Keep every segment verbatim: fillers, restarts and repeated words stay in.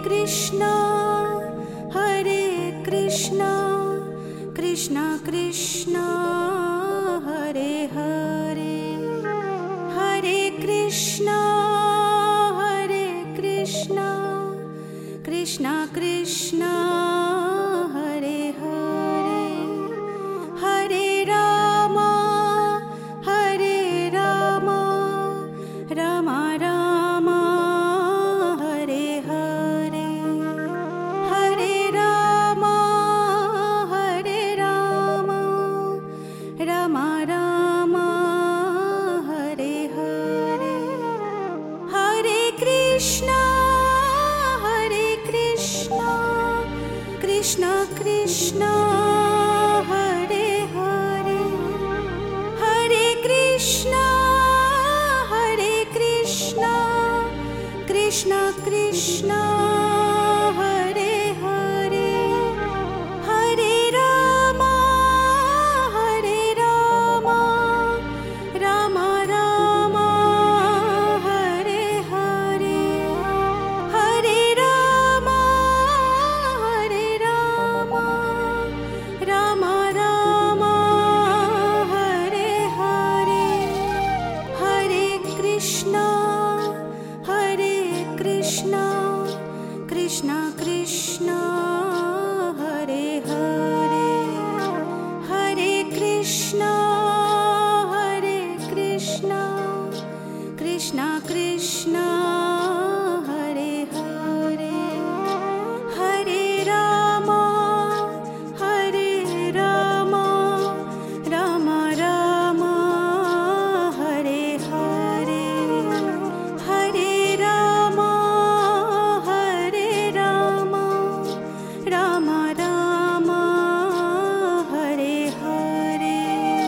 Krishna, Hare Krishna, Krishna Krishna, Hare Hare, Hare Krishna, Hare Krishna, Krishna Krishna, Hare Hare, Hare Rama, Hare Rama, Rama Rama, Hare Hare, Hare Rama, Hare Rama, Rama Rama, Hare Hare, Hare Krishna, Hare Krishna, Krishna Krishna, Hare Hare, Hare Krishna, Hare Krishna, Krishna Krishna, Hare Hare, Hare Rama, Hare Rama, Rama Rama, Hare Hare, Hare Rama, Hare Rama, Rama Rama, Hare Hare, Hare Krishna, Hare Krishna, Krishna Krishna, Hare Hare, Hare Krishna, Hare Krishna, Krishna Krishna, Hare Hare, Hare Rama, Hare Rama, Rama Rama, Hare Hare, Hare Rama, Hare Rama, Rama Rama, Hare Hare.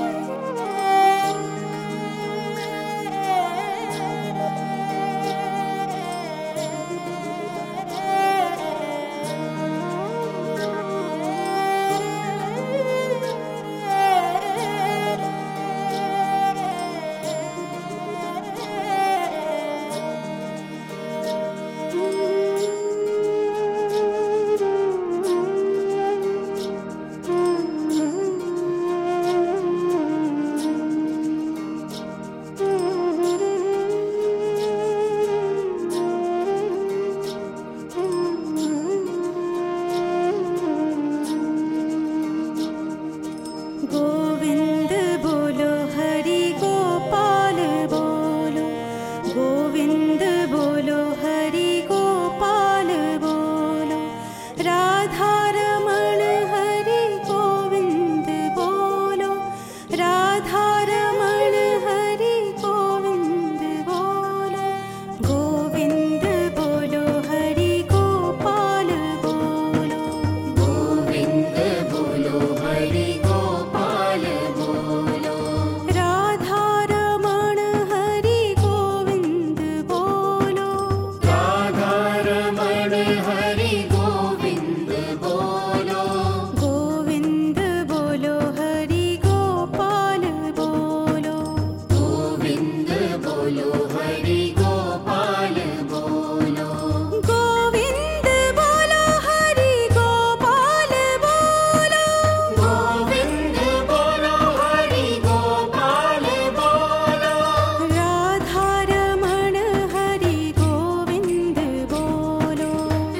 Govind बोलो हरि गोपाल बोलो, गोविंद बोलो हरि गोपाल बोलो, राधा रमण हरि गोविंद बोलो, राधा रमण हरि गोविंद बोलो, गोविंद बोलो हरि गोपाल बोलो, गोविंद बोलो हरि गोपाल बोलो, राधा रमण हरि गोविंद बोलो, राधा रमण हरि गोविंद बोलो, गोविंद बोलो हरि गोपाल बोलो, गोविंद बोलो हरि गोपाल बोलो, गोविंद बोलो हरि गोपाल बोलो, गोविंद बोलो हरि गोपाल बोलो, राधा रमण हरि गोविंद बोलो,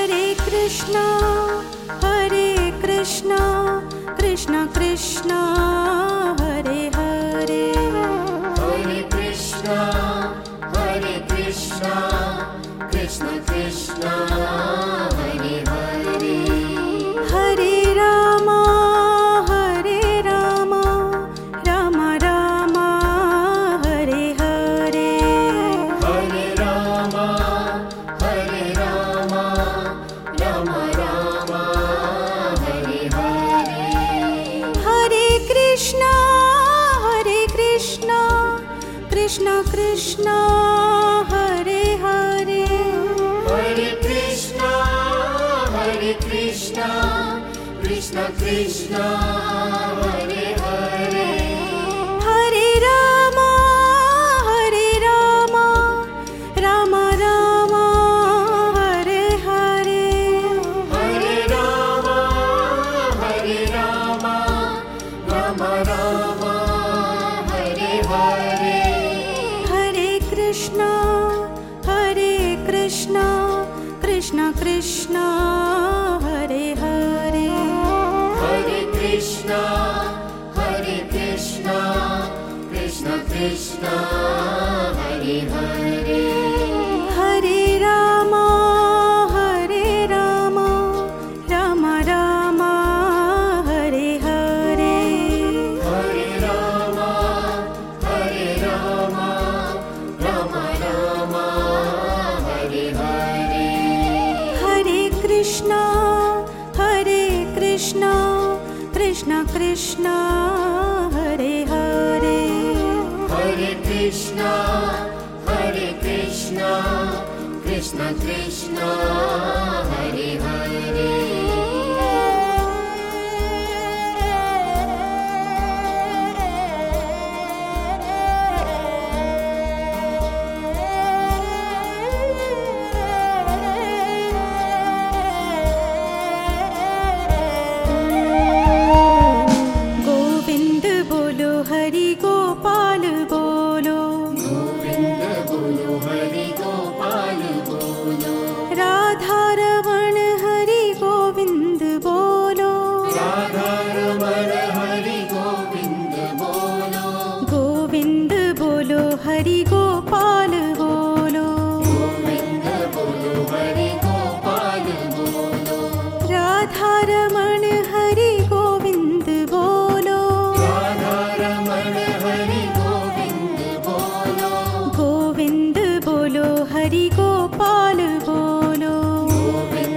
Hare Krishna, Hare Krishna, Krishna Krishna, Hare Hare. Hare Krishna, Hare Krishna, Krishna Krishna, Hare Hare. Hare Rama, Hare Rama, Rama Rama, Hare Hare. Hare Rama, Hare Rama, Rama Rama, Hare Hare. Hare Krishna, Hare Krishna, Krishna Krishna, Hare Hare. Hare Krishna, Hare Krishna, Krishna Krishna, Hare Hare. Hare Rama, Hare Rama, Rama Rama, Hare Hare. Hare Rama, Hare Rama, Rama Rama, Hare Hare. Hare Krishna, Hare Krishna, Krishna Krishna, Hare Hare. Hare Krishna, Hare Krishna, Krishna Krishna, Hare Hare. Hare Rama, Hare Rama, Rama Rama, Hare Hare. Hare Rama, Hare Rama, Rama Rama, Hare Hare. Hare Krishna, Hare Krishna, Krishna Krishna, Hare Hare. Hare Krishna, Hare Krishna, Krishna Krishna, Hare Hare. Govind बोलो हरि गोपाल बोलो, गोविंद बोलो, हरि गोपाल बोलो, राधा रमण हरि गोविंद बोलो, राधा रमण हरि गोविंद बोलो, गोविंद बोलो हरि गोपाल बोलो, गोविंद बोलो, हरि गोपाल बोलो, राधा रमण हरि गोविंद बोलो, राधा रमण हरि गोविंद बोलो, गोविंद बोलो हरि गोपाल बोलो, गोविंद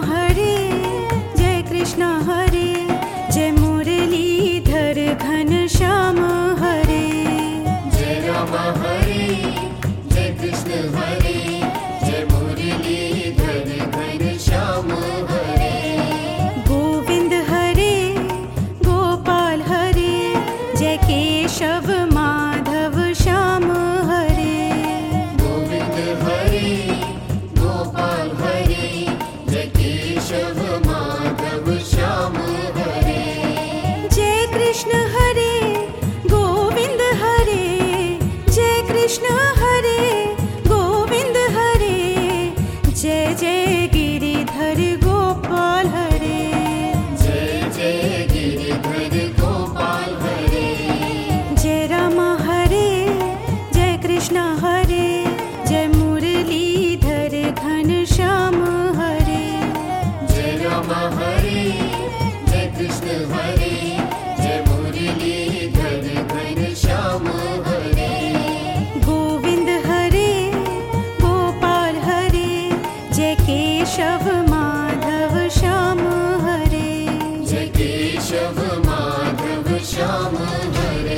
हरे जय कृष्ण हरे जय मुरलीधर घनश्याम हरे जय राम हरे जय कृष्ण हरे जय मुरलीधर घनश्याम हरे गोविंद हरे गोपाल हरे जय केशव माधव श्याम हरे गोविंद हरे गोपाल हरे जय केशव माधव श्याम हरे जय कृष्ण हरे गोविंद हरे जय कृष्ण हरे गोविंद हरे जय जय गिरिधर गोपाल हरे जय जय गिरिधर गोपाल हरे जय राम हरे जय कृष्ण हरे जय मुरलीधर घनश्याम हरे जय राम हरे जय कृष्ण हरे जय मुरलीधर घनश्याम हरे गोविंद हरे गोपाल हरे जय केशव माधव श्याम हरे जय केशव माधव श्याम हरे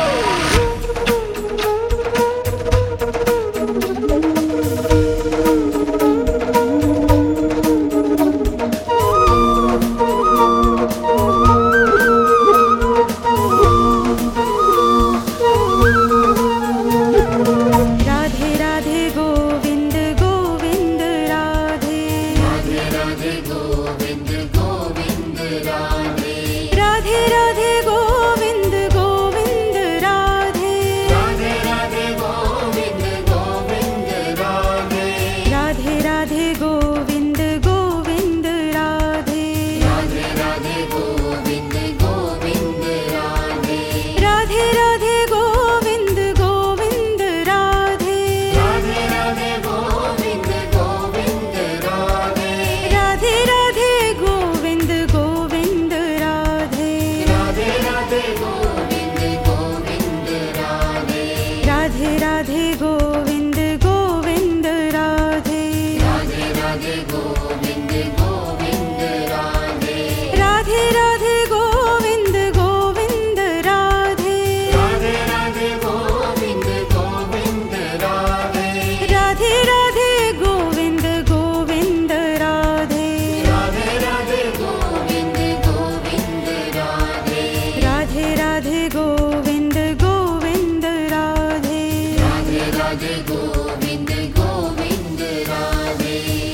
Radhe Radhe Govind Govind Radhe Radhe Radhe Govind Govind Radhe Radhe Radhe Govind Govind Radhe Radhe Radhe Govind Govind Radhe Radhe Radhe Govind Govind Radhe Radhe Radhe Govind Govind Radhe Radhe Radhe Govind Govind Radhe Radhe Radhe Govind Govind Radhe Radhe Radhe Govind Govind Radhe Radhe Radhe Govind Govind Radhe Radhe Radhe Govind Govind Radhe Radhe Radhe Govind Govind Radhe Radhe Radhe Govind Govind Radhe Radhe Radhe Govind Govind Radhe Radhe Radhe Govind Govind Radhe Radhe Radhe Govind Govind Radhe Radhe Radhe Govind Govind Radhe Radhe Radhe Govind Govind Radhe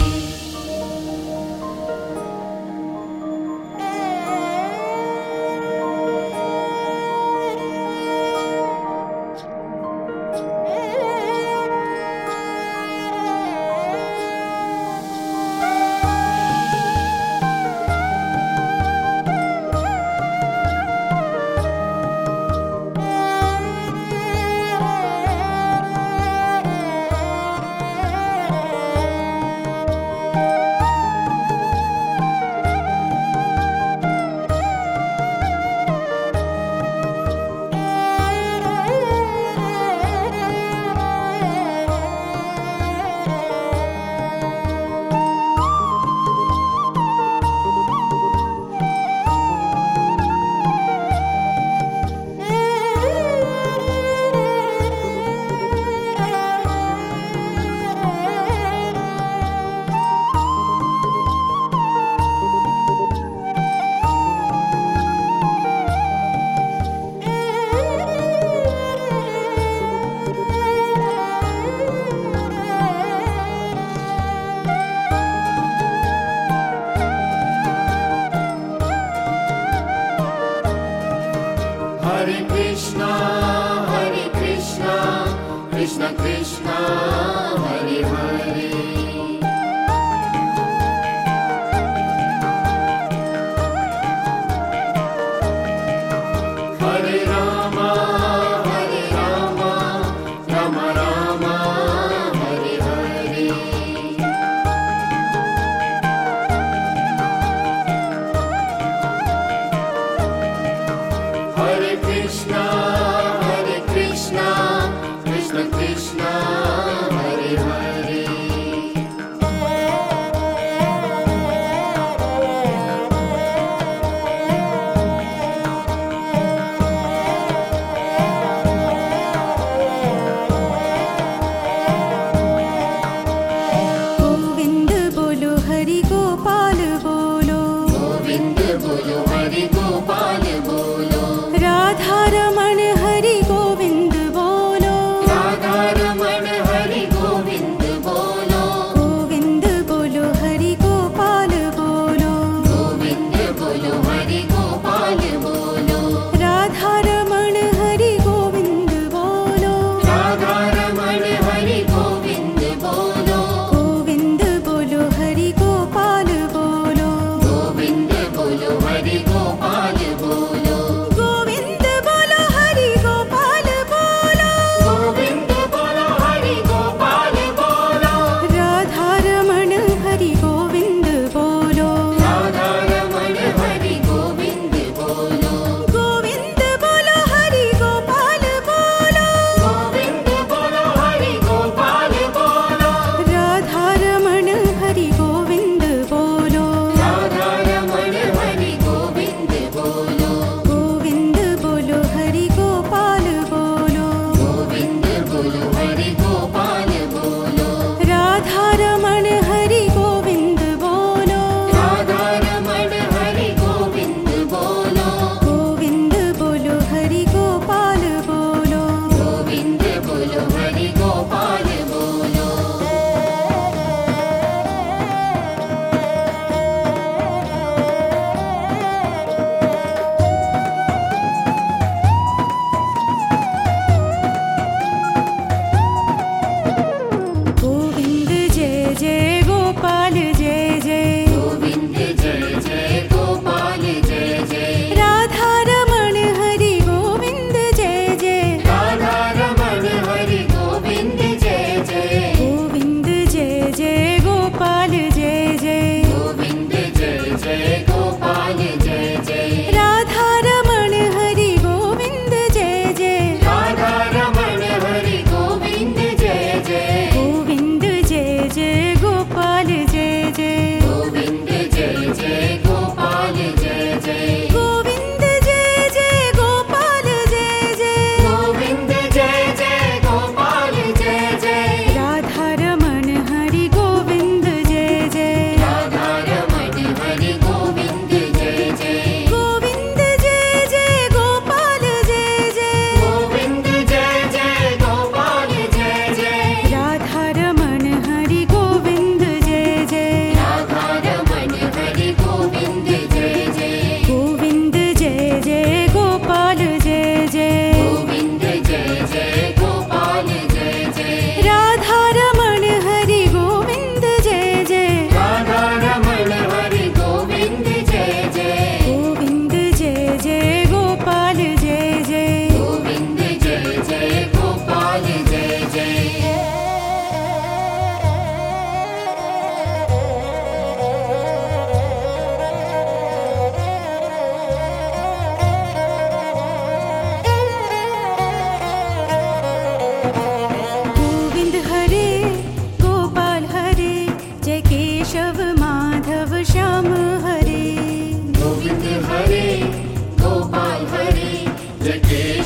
Hare Krishna, Hare Krishna, Krishna Krishna, Hare Hare. Hare Rama, Hare Rama, Rama Rama, Hare Hare. Hare Krishna, Hare Krishna, Krishna Krishna,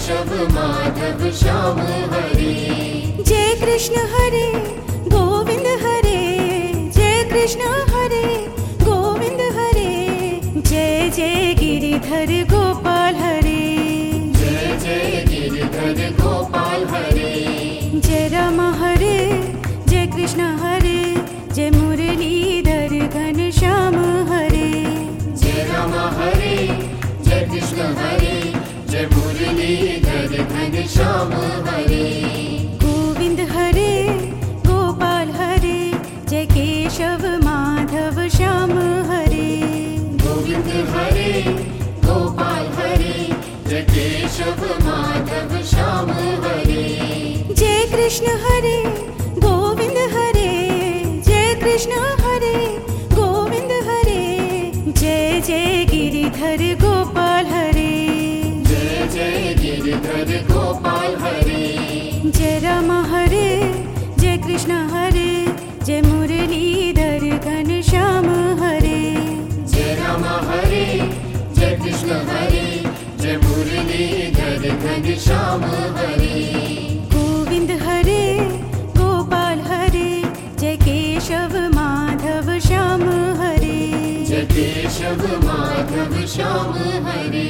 Keshav Madhav Shyam हरे। जय कृष्ण हरे गोविंद हरे, जय कृष्ण हरे गोविंद हरे, जय जय गिरिधर गोपाल हरे, जय जय गिरिधर गोपाल हरे। जय राम हरे, जय कृष्ण हरे, जय मुरलीधर घनश्याम हरे, जय राम हरे, जय कृष्ण हरे, जय मुरलीधर घनश्याम हरे। गोविंद हरे गोपाल हरे, जय केशव माधव श्याम हरे, गोविंद हरे गोपाल हरे, जय केशव माधव श्याम हरे। जय कृष्ण हरे गोविंद हरे, जय कृष्ण हरे गोविंद हरे, जय जय गिरिधर गोपाल हरे, जय जय गिरिधर गोपाल हरे। जय राम हरे, जय कृष्ण हरे, जय मुरलीधर घनश्याम हरे, जय राम हरे, जय कृष्ण हरे, जय मुरलीधर घनश्याम हरे। गोविंद हरे गोपाल हरे, जय केशव माधव श्याम हरे, जय केशव माधव श्याम हरे।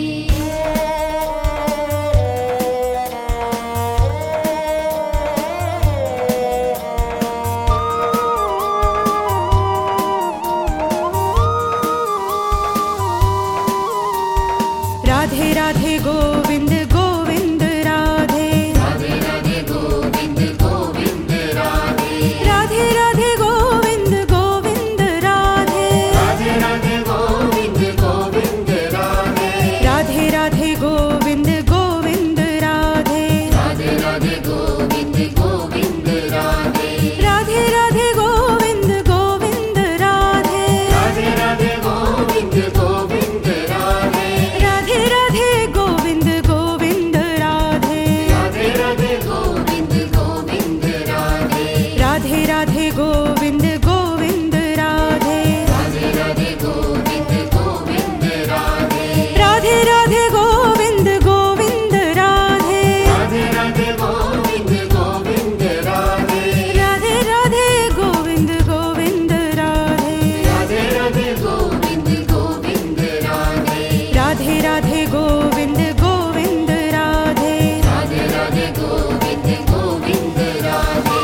राधे राधे गोविंद गोविंद राधे, राधे राधे गोविंद गोविंद राधे। राधे राधे गोविंद गोविंद राधे, राधे राधे गोविंद गोविंद राधे। राधे राधे गोविंद गोविंद राधे, राधे राधे गोविंद गोविंद राधे। राधे राधे गोविंद गोविंद राधे, राधे राधे गोविंद गोविंद राधे। राधे राधे गोविंद गोविंद राधे, राधे राधे गोविंद गोविंद राधे। राधे राधे गोविंद गोविंद राधे, राधे राधे गोविंद गोविंद राधे। राधे राधे गोविंद गोविंद राधे, राधे राधे गोविंद गोविंद राधे। राधे राधे गोविंद गोविंद राधे, राधे राधे गोविंद गोविंद राधे। राधे राधे गोविंद गोविंद राधे, राधे राधे गोविंद गोविंद राधे।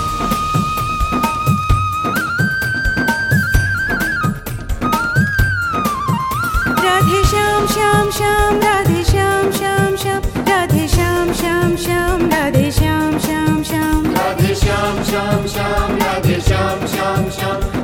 राधे श्याम श्याम श्याम, राधे श्याम श्याम श्याम, राधे श्याम श्याम श्याम, राधे श्याम श्याम श्याम, राधे श्याम श्याम श्याम, राधे श्याम श्याम श्याम,